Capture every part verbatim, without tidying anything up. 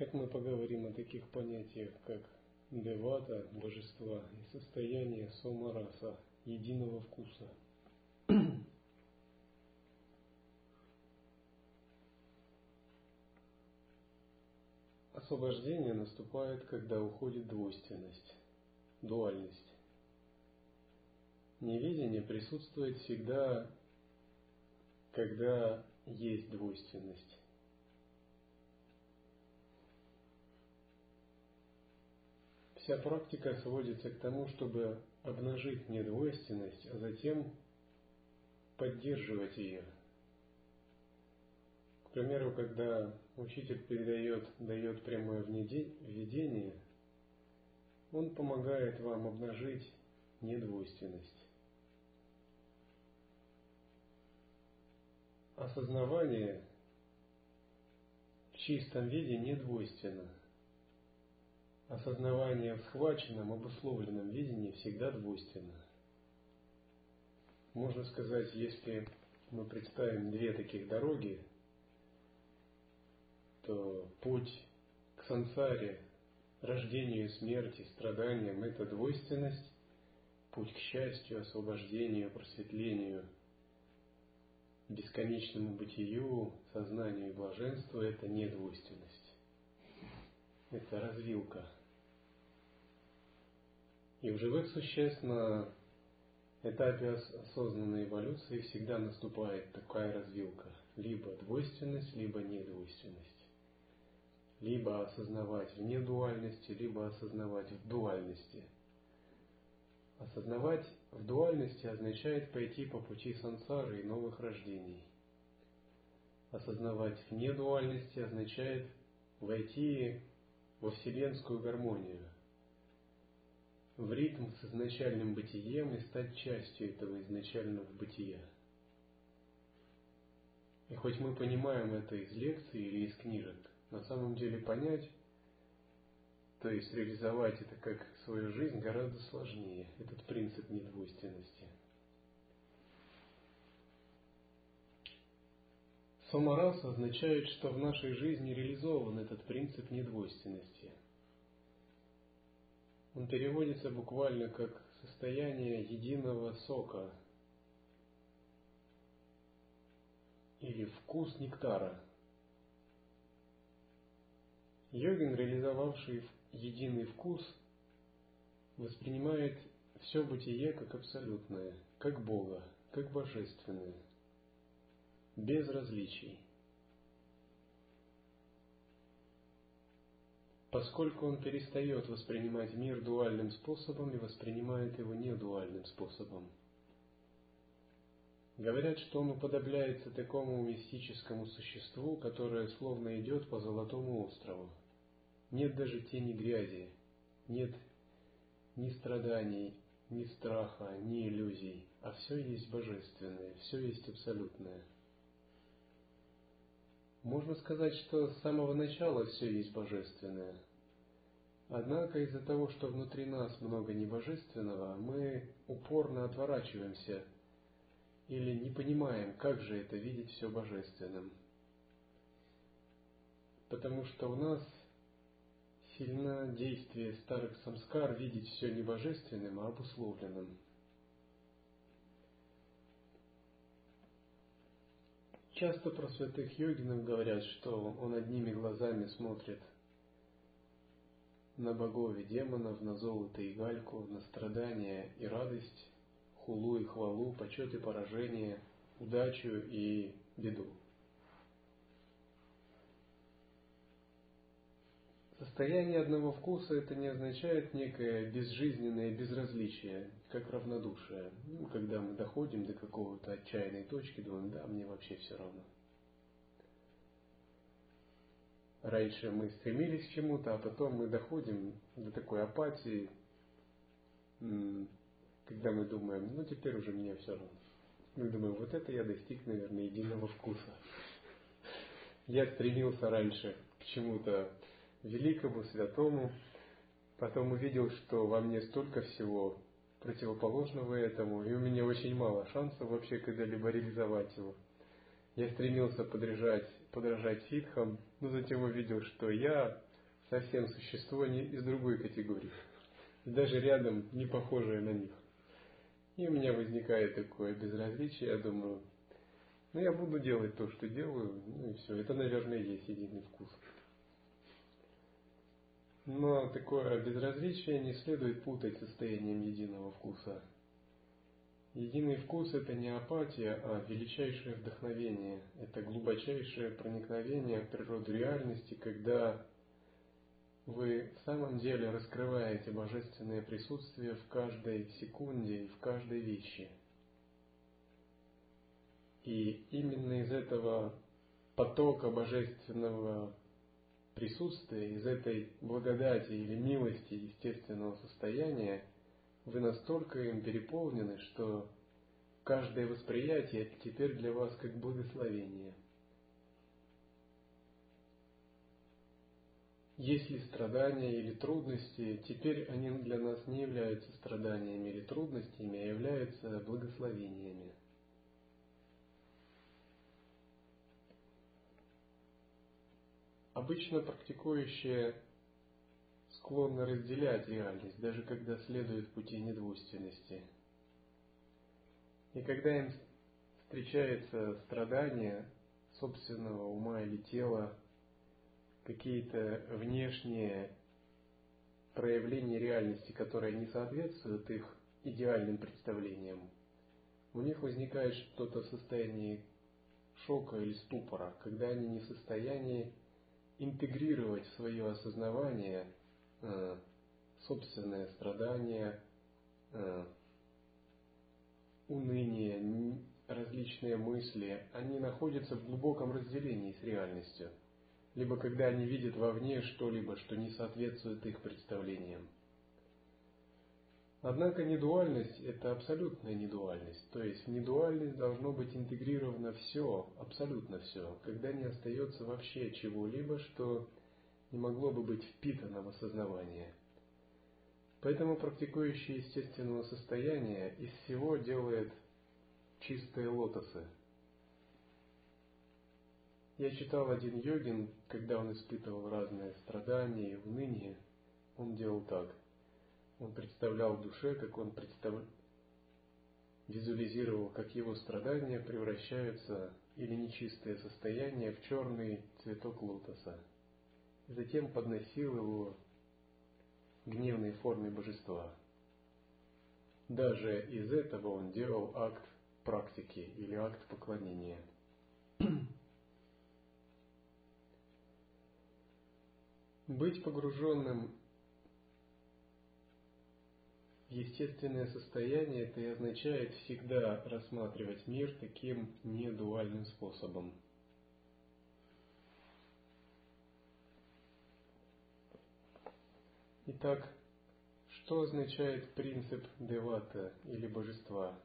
как мы поговорим о таких понятиях, как девата, божества, и состояние сомараса, единого вкуса. Освобождение наступает, когда уходит двойственность, дуальность. Неведение присутствует всегда, когда есть двойственность. Вся практика сводится к тому, чтобы обнажить недвойственность, а затем поддерживать ее. К примеру, когда учитель передает, дает прямое введение, он помогает вам обнажить недвойственность. Осознавание в чистом виде недвойственно. Осознавание в схваченном, обусловленном видении всегда двойственно. Можно сказать, если мы представим две таких дороги, то путь к сансаре, рождению, смерти, страданиям – это двойственность, путь к счастью, освобождению, просветлению, бесконечному бытию, сознанию и блаженству – это недвойственность. Это развилка. И в живых существ на этапе осознанной эволюции всегда наступает такая развилка. Либо двойственность, либо недвойственность. Либо осознавать в недуальности, либо осознавать в дуальности. Осознавать в дуальности означает пойти по пути сансары и новых рождений. Осознавать в недуальности означает войти во вселенскую гармонию, в ритм с изначальным бытием и стать частью этого изначального бытия. И хоть мы понимаем это из лекций или из книжек, на самом деле понять, то есть реализовать это как свою жизнь, гораздо сложнее, этот принцип недвойственности. Сомараса означает, что в нашей жизни реализован этот принцип недвойственности. Он переводится буквально как состояние единого сока или вкус нектара. Йогин, реализовавший единый вкус, воспринимает все бытие как абсолютное, как Бога, как божественное, без различий. Поскольку он перестает воспринимать мир дуальным способом и воспринимает его недуальным способом. Говорят, что он уподобляется такому мистическому существу, которое словно идет по Золотому острову. Нет даже тени грязи, нет ни страданий, ни страха, ни иллюзий, а все есть божественное, все есть абсолютное. Можно сказать, что с самого начала все есть божественное. Однако из-за того, что внутри нас много небожественного, мы упорно отворачиваемся или не понимаем, как же это видеть все божественным. Потому что у нас сильно действие старых самскар видеть все не божественным, а обусловленным. Часто про святых йогинов говорят, что он одними глазами смотрит на богов и демонов, на золото и гальку, на страдания и радость, хулу и хвалу, почет и поражение, удачу и беду. Состояние одного вкуса – это не означает некое безжизненное безразличие, как равнодушие. Ну, когда мы доходим до какого-то отчаянной точки, думаем, да, мне вообще все равно. Раньше мы стремились к чему-то, а потом мы доходим до такой апатии, когда мы думаем, ну теперь уже мне все равно. Мы думаем, вот это я достиг, наверное, единого вкуса. Я стремился раньше к чему-то великому, святому, потом увидел, что во мне столько всего противоположного этому, и у меня очень мало шансов вообще когда-либо реализовать его. Я стремился подражать, подражать ситхам, но затем увидел, что я совсем существо не из другой категории, и даже рядом не похожее на них. И у меня возникает такое безразличие, я думаю, ну я буду делать то, что делаю, ну и все, это, наверное, и есть единый вкус. Но такое безразличие не следует путать с состоянием единого вкуса. Единый вкус – это не апатия, а величайшее вдохновение. Это глубочайшее проникновение в природу реальности, когда вы в самом деле раскрываете божественное присутствие в каждой секунде и в каждой вещи. И именно из этого потока божественного присутствия, из этой благодати или милости естественного состояния, вы настолько им переполнены, что каждое восприятие это теперь для вас как благословение. Если страдания или трудности, теперь они для нас не являются страданиями или трудностями, а являются благословениями. Обычно практикующие склонны разделять реальность, даже когда следуют пути недвойственности. И когда им встречается страдание собственного ума или тела, какие-то внешние проявления реальности, которые не соответствуют их идеальным представлениям, у них возникает что-то в состоянии шока или ступора, когда они не в состоянии интегрировать в свое осознавание э, собственное страдание, э, уныние, различные мысли, они находятся в глубоком разделении с реальностью. Либо когда они видят вовне что-либо, что не соответствует их представлениям. Однако недуальность – это абсолютная недуальность, то есть в недуальность должно быть интегрировано все, абсолютно все, когда не остается вообще чего-либо, что не могло бы быть впитано в осознавание. Поэтому практикующий естественного состояния из всего делает чистые лотосы. Я читал, один йогин, когда он испытывал разные страдания и уныние, он делал так. Он представлял в душе, как он представ... визуализировал, как его страдания превращаются или нечистое состояние в черный цветок лотоса. Затем подносил его в гневной форме божества. Даже из этого он делал акт практики или акт поклонения. Быть погруженным в естественное состояние, это и означает всегда рассматривать мир таким недуальным способом. Итак, что означает принцип девата или божества?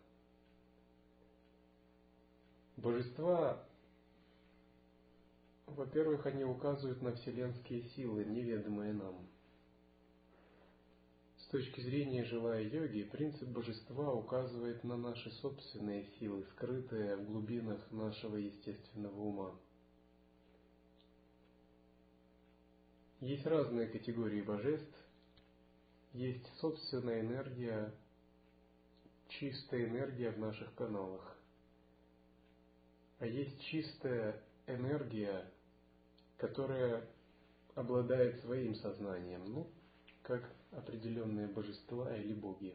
Божества, во-первых, они указывают на вселенские силы, неведомые нам. С точки зрения живая йоги, принцип божества указывает на наши собственные силы, скрытые в глубинах нашего естественного ума. Есть разные категории божеств. Есть собственная энергия, чистая энергия в наших каналах. А есть чистая энергия, которая обладает своим сознанием, ну, как определенные божества или боги.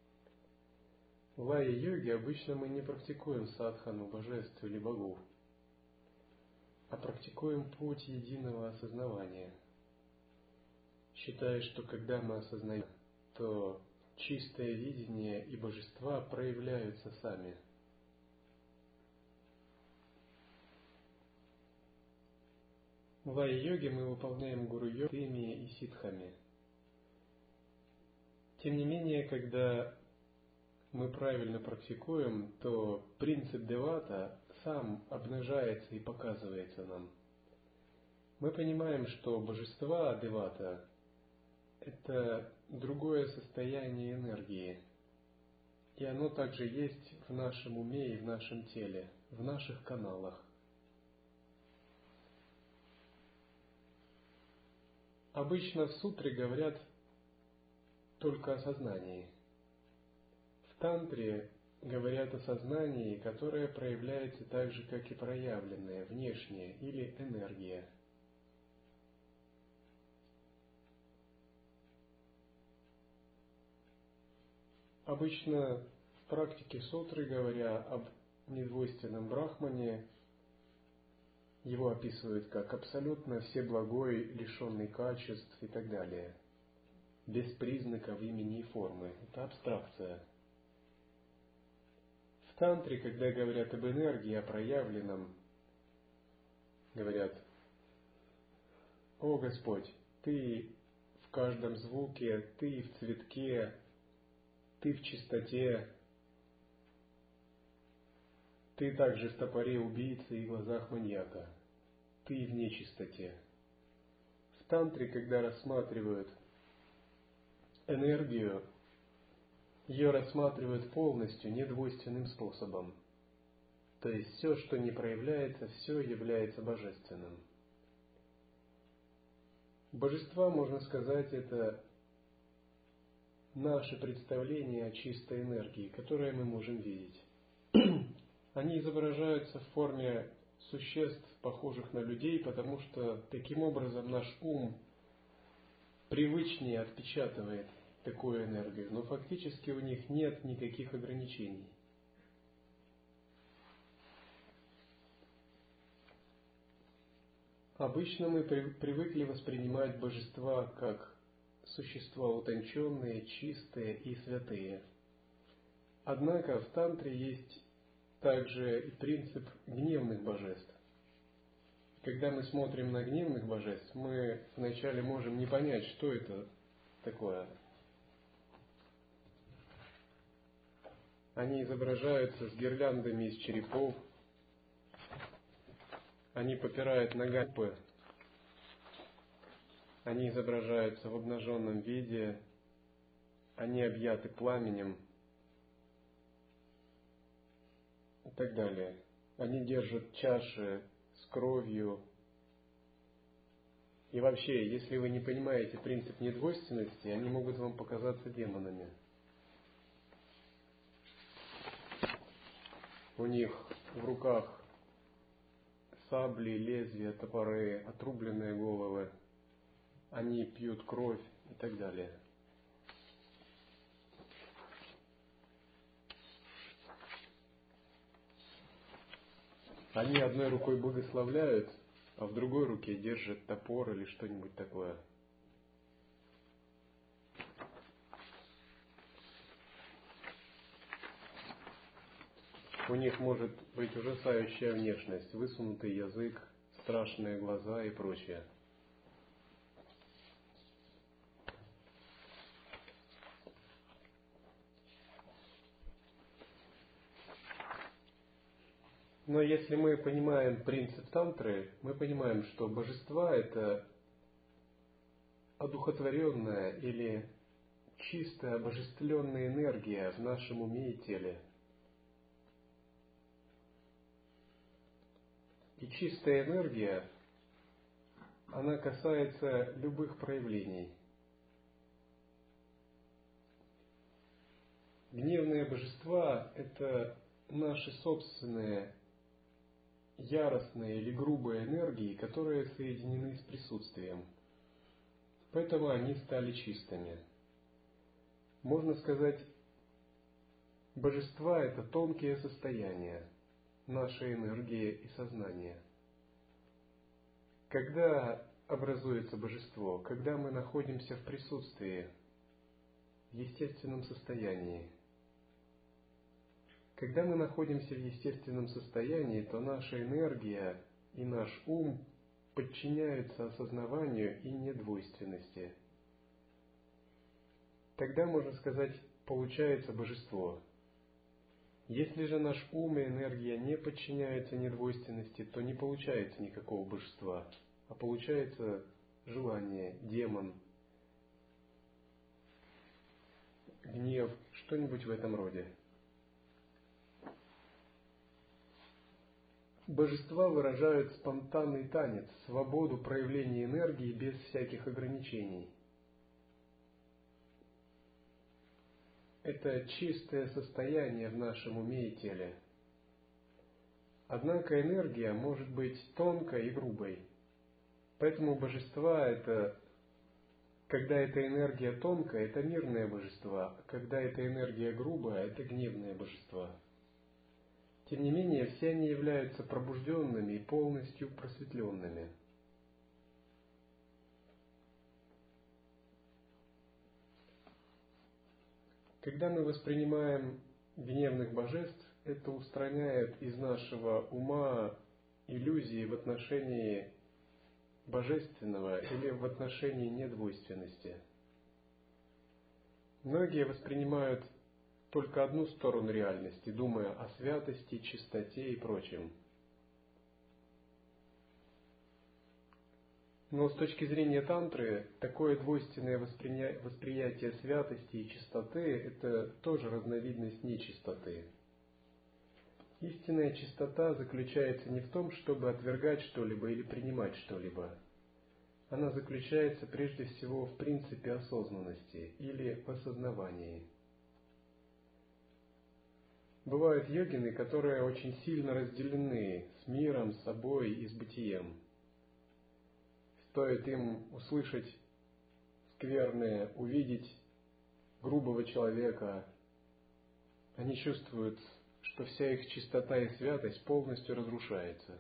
В лая-йоге обычно мы не практикуем садхану божеств или богов, а практикуем путь единого осознавания, считая, что когда мы осознаем, то чистое видение и божества проявляются сами. В лая-йоге мы выполняем гуру-йогу теми и ситхами. Тем не менее, когда мы правильно практикуем, то принцип девата сам обнажается и показывается нам. Мы понимаем, что божества девата – это другое состояние энергии, и оно также есть в нашем уме и в нашем теле, в наших каналах. Обычно в сутре говорят только о сознании. В тантре говорят о сознании, которое проявляется так же, как и проявленное, внешнее или энергия. Обычно в практике сутры, говоря об недвойственном брахмане, его описывают как абсолютно всеблагой, лишенный качеств и так далее, без признаков имени и формы. Это абстракция. В тантре, когда говорят об энергии, о проявленном, говорят: «О Господь, Ты в каждом звуке, Ты в цветке, Ты в чистоте, Ты также в топоре убийцы и глазах маньяка, Ты в нечистоте». В тантре, когда рассматривают энергию, ее рассматривают полностью недвойственным способом. То есть все, что не проявляется, все является божественным. Божества, можно сказать, это наше представление о чистой энергии, которое мы можем видеть. Они изображаются в форме существ, похожих на людей, потому что таким образом наш ум привычнее отпечатывает такую энергию, но фактически у них нет никаких ограничений. Обычно мы привыкли воспринимать божества как существа утонченные, чистые и святые. Однако в тантре есть также и принцип гневных божеств. Когда мы смотрим на гневных божеств, мы вначале можем не понять, что это такое. Они изображаются с гирляндами из черепов, они попирают ногами, они изображаются в обнаженном виде, они объяты пламенем и так далее. Они держат чаши с кровью. И вообще, если вы не понимаете принцип недвойственности, они могут вам показаться демонами. У них в руках сабли, лезвия, топоры, отрубленные головы. Они пьют кровь и так далее. Они одной рукой благословляют, а в другой руке держат топор или что-нибудь такое. У них может быть ужасающая внешность, высунутый язык, страшные глаза и прочее. Но если мы понимаем принцип тантры, мы понимаем, что божества — это одухотворенная или чистая обожествленная энергия в нашем уме и теле. И чистая энергия, она касается любых проявлений. Гневные божества — это наши собственные яростные или грубые энергии, которые соединены с присутствием. Поэтому они стали чистыми. Можно сказать, божества — это тонкие состояния нашей энергии и сознания. Когда образуется божество? Когда мы находимся в присутствии, в естественном состоянии. Когда мы находимся в естественном состоянии, то наша энергия и наш ум подчиняются осознаванию и недвойственности. Тогда, можно сказать, получается божество. Если же наш ум и энергия не подчиняются недвойственности, то не получается никакого божества, а получается желание, демон, гнев, что-нибудь в этом роде. Божества выражают спонтанный танец, свободу проявления энергии без всяких ограничений. Это чистое состояние в нашем уме и теле. Однако энергия может быть тонкой и грубой. Поэтому божества — это, когда эта энергия тонкая, это мирные божества, а когда эта энергия грубая, это гневные божества. Тем не менее, все они являются пробужденными и полностью просветленными. Когда мы воспринимаем гневных божеств, это устраняет из нашего ума иллюзии в отношении божественного или в отношении недвойственности. Многие воспринимают только одну сторону реальности, думая о святости, чистоте и прочем. Но с точки зрения тантры, такое двойственное восприня... восприятие святости и чистоты – это тоже разновидность нечистоты. Истинная чистота заключается не в том, чтобы отвергать что-либо или принимать что-либо. Она заключается прежде всего в принципе осознанности или в осознавании. Бывают йогины, которые очень сильно разделены с миром, с собой и с бытием. Стоит им услышать скверное, увидеть грубого человека, они чувствуют, что вся их чистота и святость полностью разрушается.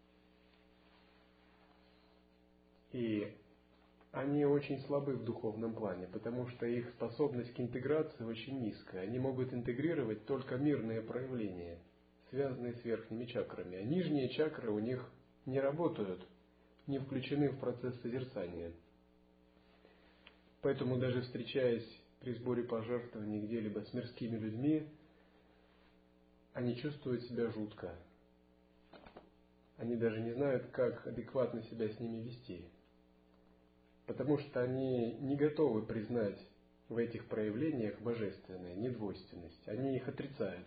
И они очень слабы в духовном плане, потому что их способность к интеграции очень низкая. Они могут интегрировать только мирные проявления, связанные с верхними чакрами. А нижние чакры у них не работают, не включены в процесс созерцания. Поэтому даже встречаясь при сборе пожертвований где-либо с мирскими людьми, они чувствуют себя жутко. Они даже не знают, как адекватно себя с ними вести. Потому что они не готовы признать в этих проявлениях божественную недвойственность. Они их отрицают.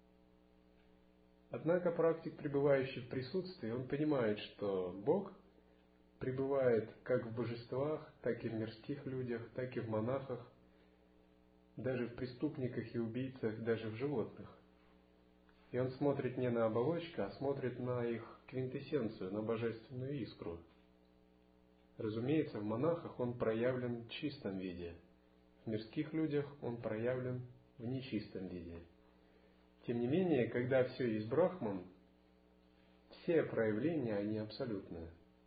Однако практик, пребывающий в присутствии, он понимает, что Бог пребывает как в божествах, так и в мирских людях, так и в монахах, даже в преступниках и убийцах, даже в животных. И он смотрит не на оболочку, а смотрит на их квинтэссенцию, на божественную искру. Разумеется, в монахах он проявлен в чистом виде. В мирских людях он проявлен в нечистом виде. Тем не менее, когда все есть Брахман, все проявления, они абсолютны.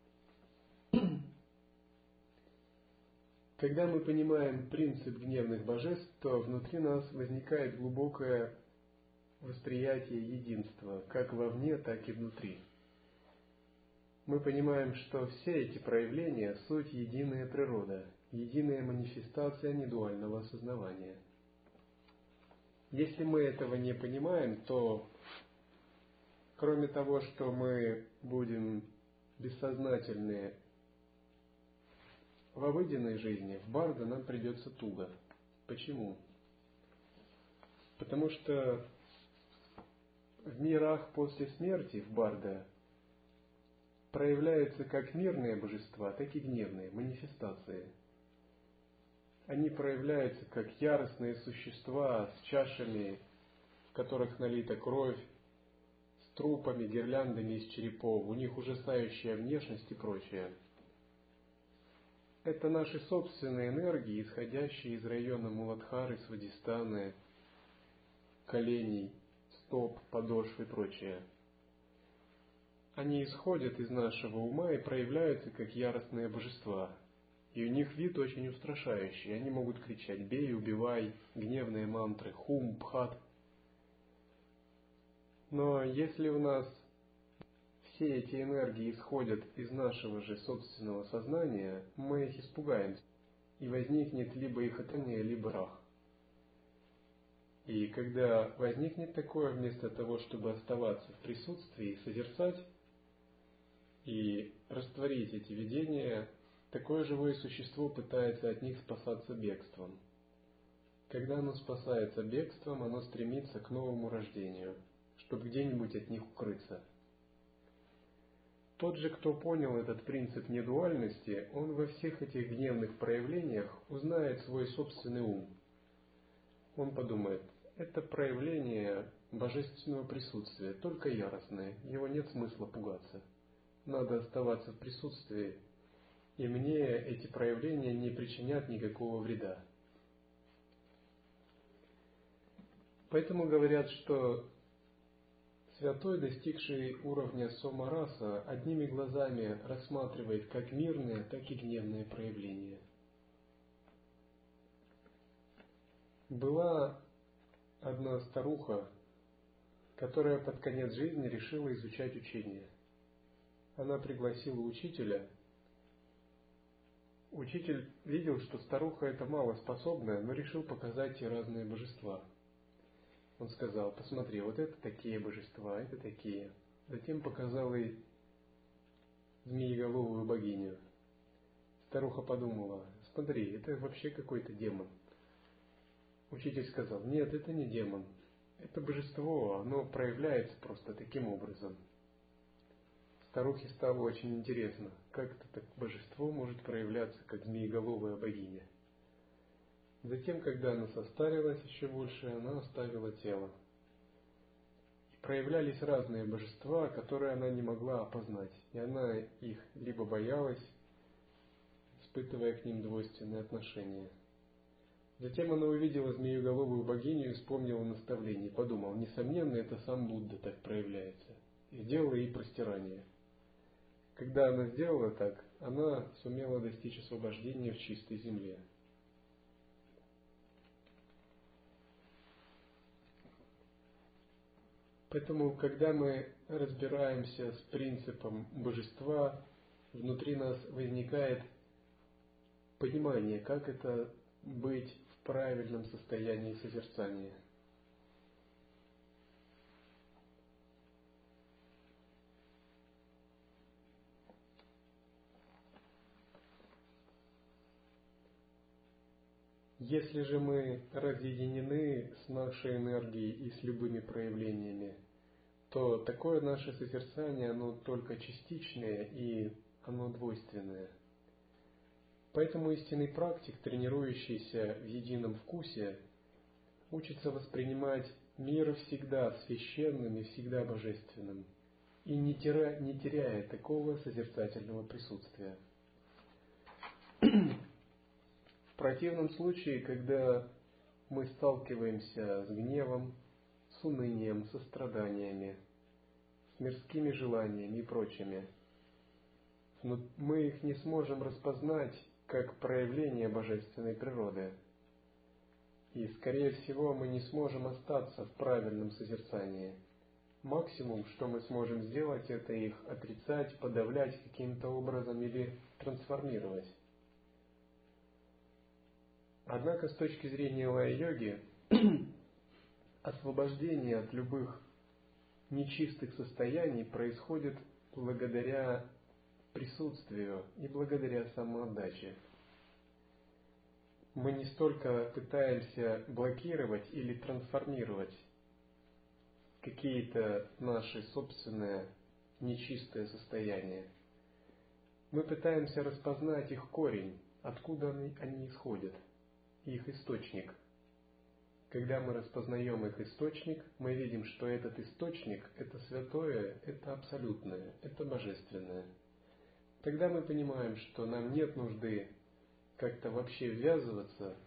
Когда мы понимаем принцип гневных божеств, то внутри нас возникает глубокое восприятие единства, как вовне, так и внутри. Мы понимаем, что все эти проявления – суть единая природа, единая манифестация недуального осознавания. Если мы этого не понимаем, то кроме того, что мы будем бессознательны в обыденной жизни, в барда нам придется туго. Почему? Потому что в мирах после смерти, в барда, проявляются как мирные божества, так и гневные манифестации. Они проявляются как яростные существа с чашами, в которых налита кровь, с трупами, гирляндами из черепов, у них ужасающая внешность и прочее. Это наши собственные энергии, исходящие из района Муладхары, Свадистаны, коленей, стоп, подошв и прочее. Они исходят из нашего ума и проявляются как яростные божества. И у них вид очень устрашающий. Они могут кричать «бей, убивай», гневные мантры, хум, пхат. Но если у нас все эти энергии исходят из нашего же собственного сознания, мы их испугаемся, и возникнет либо их отрицание, либо рах. И когда возникнет такое, вместо того, чтобы оставаться в присутствии и созерцать, и растворить эти видения, такое живое существо пытается от них спасаться бегством. Когда оно спасается бегством, оно стремится к новому рождению, чтобы где-нибудь от них укрыться. Тот же, кто понял этот принцип недуальности, он во всех этих гневных проявлениях узнает свой собственный ум. Он подумает, это проявление божественного присутствия, только яростное, его нет смысла пугаться. Надо оставаться в присутствии, и мне эти проявления не причинят никакого вреда. Поэтому говорят, что святой, достигший уровня сомараса, одними глазами рассматривает как мирные, так и гневные проявления. Была одна старуха, которая под конец жизни решила изучать учение. Она пригласила учителя. Учитель видел, что старуха эта малоспособная, но решил показать ей разные божества. Он сказал, посмотри, вот это такие божества, это такие. Затем показал ей змееголовую богиню. Старуха подумала, смотри, это вообще какой-то демон. Учитель сказал, нет, это не демон. Это божество, оно проявляется просто таким образом. Старухе стало очень интересно, как это так божество может проявляться, как змееголовая богиня. Затем, когда она состарилась еще больше, она оставила тело. И проявлялись разные божества, которые она не могла опознать. И она их либо боялась, испытывая к ним двойственные отношения. Затем она увидела змееголовую богиню и вспомнила наставление. И подумала, несомненно, это сам Будда так проявляется. И сделала ей простирание. Когда она сделала так, она сумела достичь освобождения в чистой земле. Поэтому, когда мы разбираемся с принципом божества, внутри нас возникает понимание, как это быть в правильном состоянии созерцания. Если же мы разъединены с нашей энергией и с любыми проявлениями, то такое наше созерцание, оно только частичное и оно двойственное. Поэтому истинный практик, тренирующийся в едином вкусе, учится воспринимать мир всегда священным и всегда божественным, и не теряя, не теряя такого созерцательного присутствия. В противном случае, когда мы сталкиваемся с гневом, с унынием, со страданиями, с мирскими желаниями и прочими, мы их не сможем распознать как проявление божественной природы. И, скорее всего, мы не сможем остаться в правильном созерцании. Максимум, что мы сможем сделать, это их отрицать, подавлять каким-то образом или трансформировать. Однако, с точки зрения лая-йоги, освобождение от любых нечистых состояний происходит благодаря присутствию и благодаря самоотдаче. Мы не столько пытаемся блокировать или трансформировать какие-то наши собственные нечистые состояния. Мы пытаемся распознать их корень, откуда они, они исходят, их источник. Когда мы распознаем их источник, мы видим, что этот источник – это святое, это абсолютное, это божественное. Тогда мы понимаем, что нам нет нужды как-то вообще ввязываться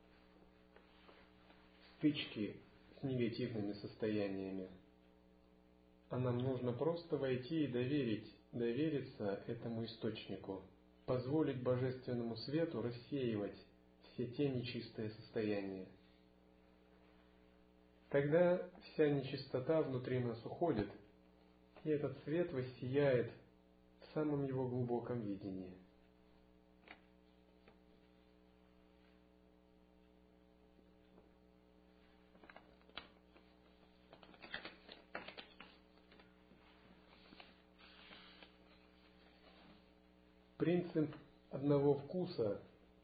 в стычки с негативными состояниями, а нам нужно просто войти и доверить, довериться этому источнику, позволить божественному свету рассеивать все те нечистые состояния. Тогда вся нечистота внутри нас уходит, и этот свет воссияет в самом его глубоком видении. Принцип одного вкуса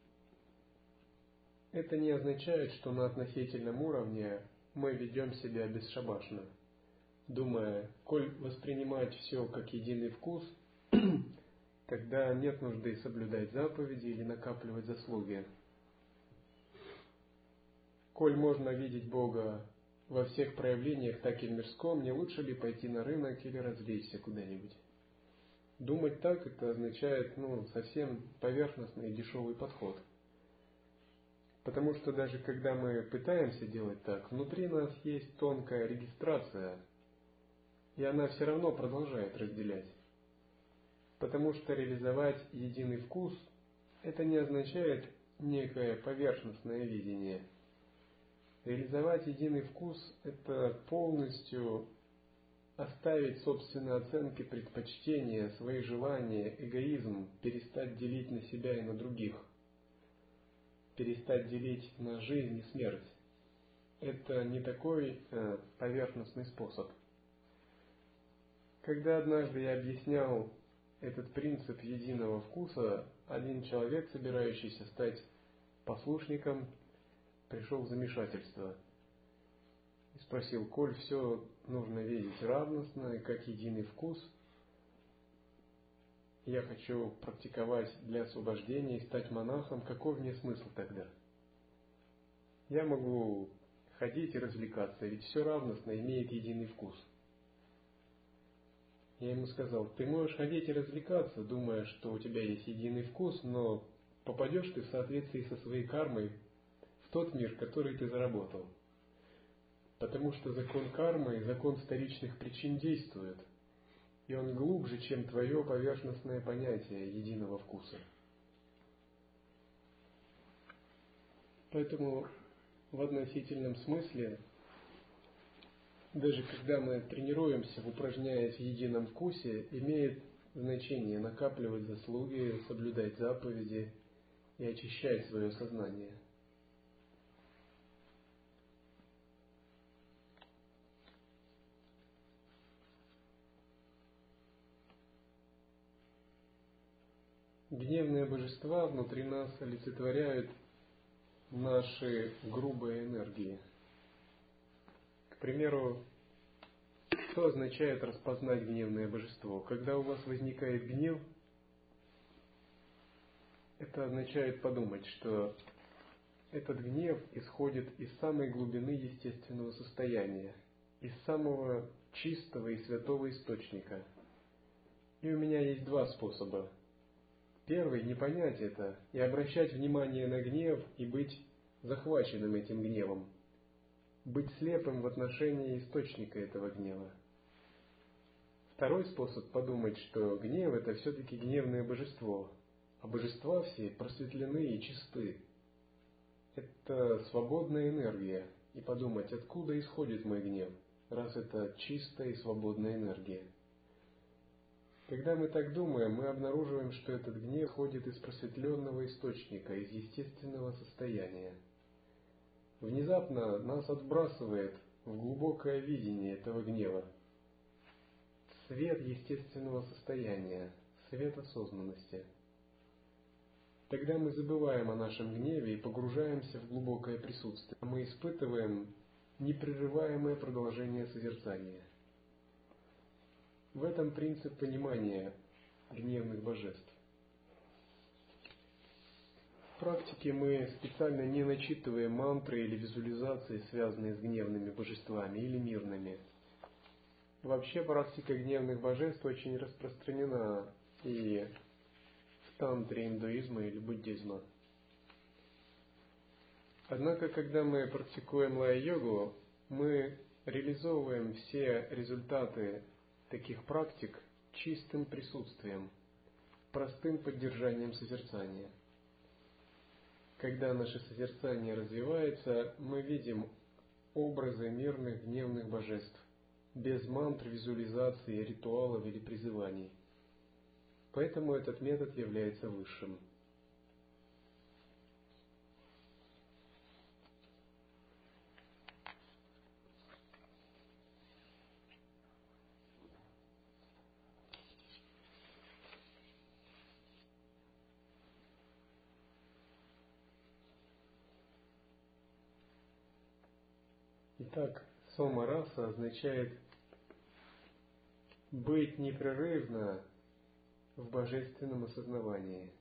– это не означает, что на относительном уровне мы ведем себя бесшабашно, думая, коль воспринимать все как единый вкус, тогда нет нужды соблюдать заповеди или накапливать заслуги. Коль можно видеть Бога во всех проявлениях, так и в мирском, не лучше ли пойти на рынок или развлечься куда-нибудь? Думать так, это означает, ну, совсем поверхностный и дешевый подход. Потому что даже когда мы пытаемся делать так, внутри нас есть тонкая регистрация, и она все равно продолжает разделять. Потому что реализовать единый вкус – это не означает некое поверхностное видение. Реализовать единый вкус – это полностью оставить собственные оценки, предпочтения, свои желания, эгоизм, перестать делить на себя и на других, перестать делить на жизнь и смерть. Это не такой э, поверхностный способ. Когда однажды я объяснял этот принцип единого вкуса, один человек, собирающийся стать послушником, пришел в замешательство и спросил: коль все нужно видеть равностно и как единый вкус, я хочу практиковать для освобождения и стать монахом, какой мне смысл тогда? Я могу ходить и развлекаться, ведь все равностно имеет единый вкус. Я ему сказал: ты можешь ходить и развлекаться, думая, что у тебя есть единый вкус, но попадешь ты в соответствии со своей кармой в тот мир, который ты заработал. Потому что закон кармы, закон вторичных причин действует, и он глубже, чем твое поверхностное понятие единого вкуса. Поэтому в относительном смысле, даже когда мы тренируемся, упражняясь в едином вкусе, имеет значение накапливать заслуги, соблюдать заповеди и очищать свое сознание. Гневные божества внутри нас олицетворяют наши грубые энергии. К примеру, что означает распознать гневное божество? Когда у вас возникает гнев, это означает подумать, что этот гнев исходит из самой глубины естественного состояния, из самого чистого и святого источника. И у меня есть два способа. Первый — не понять это и обращать внимание на гнев и быть захваченным этим гневом, быть слепым в отношении источника этого гнева. Второй способ — подумать, что гнев — это все-таки гневное божество, а божества все просветлены и чисты. Это свободная энергия, и подумать, откуда исходит мой гнев, раз это чистая и свободная энергия. Когда мы так думаем, мы обнаруживаем, что этот гнев ходит из просветленного источника, из естественного состояния. Внезапно нас отбрасывает в глубокое видение этого гнева. Свет естественного состояния, свет осознанности. Тогда мы забываем о нашем гневе и погружаемся в глубокое присутствие. Мы испытываем непрерываемое продолжение созерцания. В этом принцип понимания гневных божеств. В практике мы специально не начитываем мантры или визуализации, связанные с гневными божествами или мирными. Вообще практика гневных божеств очень распространена и в тантре индуизма или буддизма. Однако, когда мы практикуем лая-йогу, мы реализовываем все результаты таких практик чистым присутствием, простым поддержанием созерцания. Когда наше созерцание развивается, мы видим образы мирных гневных божеств, без мантр, визуализации, ритуалов или призываний. Поэтому этот метод является высшим. Итак, сома-раса означает быть непрерывно в божественном осознавании.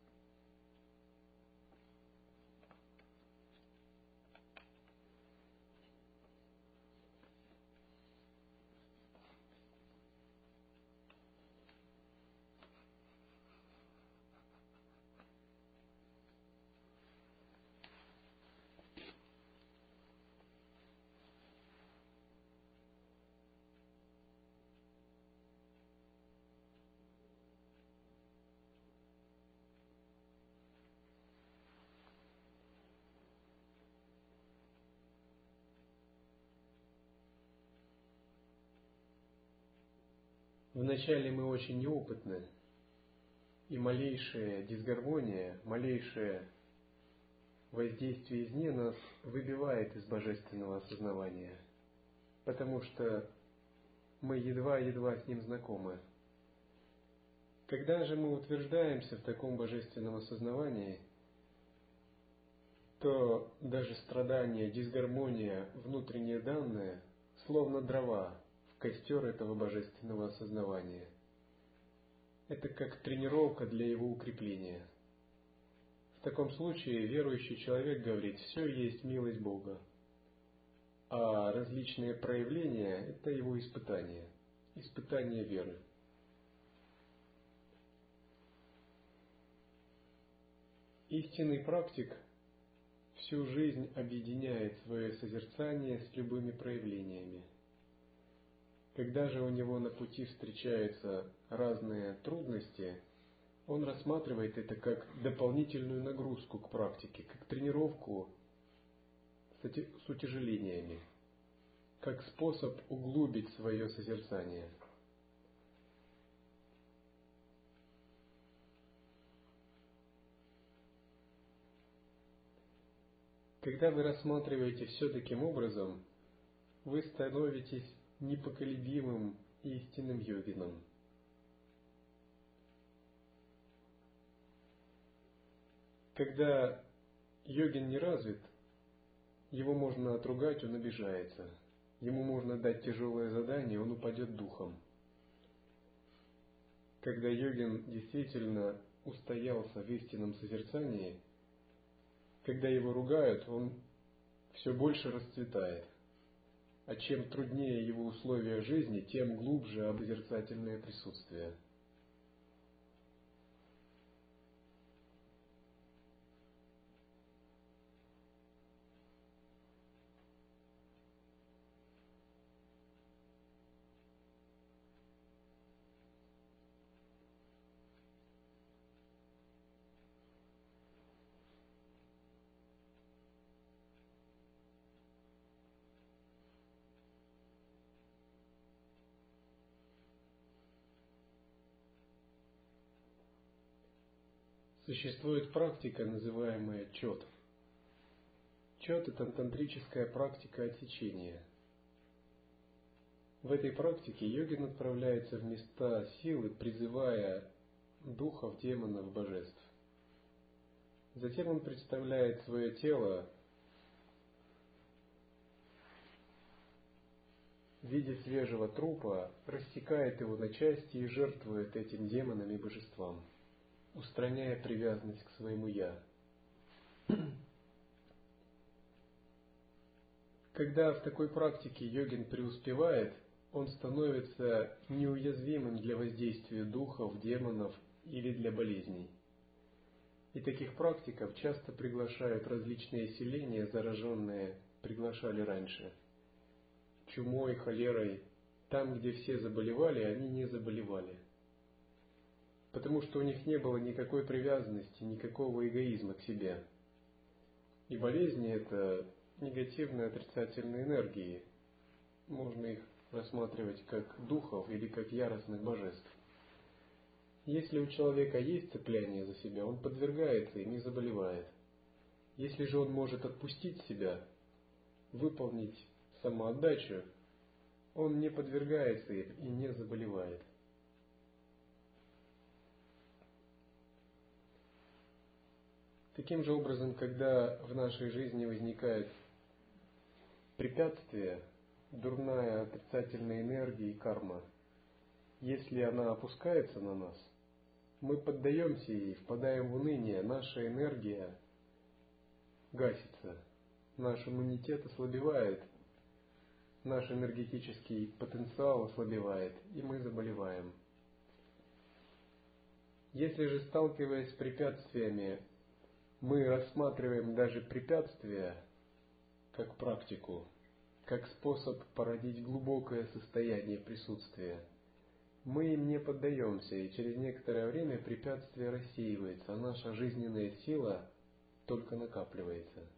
Вначале мы очень неопытны, и малейшая дисгармония, малейшее воздействие извне нас выбивает из божественного осознавания, потому что мы едва-едва с ним знакомы. Когда же мы утверждаемся в таком божественном осознавании, то даже страдания, дисгармония, внутренние данные, словно дрова в костер этого божественного осознавания. Это как тренировка для его укрепления. В таком случае верующий человек говорит: все есть милость Бога, а различные проявления – это его испытания, испытания веры. Истинный практик всю жизнь объединяет свое созерцание с любыми проявлениями. Когда же у него на пути встречаются разные трудности, он рассматривает это как дополнительную нагрузку к практике, как тренировку с утяжелениями, как способ углубить свое созерцание. Когда вы рассматриваете все таким образом, вы становитесь непоколебимым истинным йогином. Когда йогин не развит, его можно отругать, он обижается. Ему можно дать тяжелое задание, он упадет духом. Когда йогин действительно устоялся в истинном созерцании, когда его ругают, он все больше расцветает. А чем труднее его условия жизни, тем глубже обозерцательное присутствие. Существует практика, называемая чот. Чот – это тантрическая практика отсечения. В этой практике йогин отправляется в места силы, призывая духов, демонов, божеств. Затем он представляет свое тело в виде свежего трупа, рассекает его на части и жертвует этим демонам и божествам, устраняя привязанность к своему «я». Когда в такой практике йогин преуспевает, он становится неуязвимым для воздействия духов, демонов или для болезней. И таких практиков часто приглашают различные селения, зараженные приглашали раньше. Чумой, холерой. Там, где все заболевали, они не заболевали. Потому что у них не было никакой привязанности, никакого эгоизма к себе. И болезни – это негативные отрицательные энергии. Можно их рассматривать как духов или как яростных божеств. Если у человека есть цепляние за себя, он подвергается им и заболевает. Если же он может отпустить себя, выполнить самоотдачу, он не подвергается им и не заболевает. Таким же образом, когда в нашей жизни возникает препятствие, дурная отрицательная энергия и карма, если она опускается на нас, мы поддаемся ей, впадаем в уныние, наша энергия гасится, наш иммунитет ослабевает, наш энергетический потенциал ослабевает, и мы заболеваем. Если же, сталкиваясь с препятствиями, мы рассматриваем даже препятствия как практику, как способ породить глубокое состояние присутствия, мы им не поддаемся, и через некоторое время препятствие рассеивается, а наша жизненная сила только накапливается.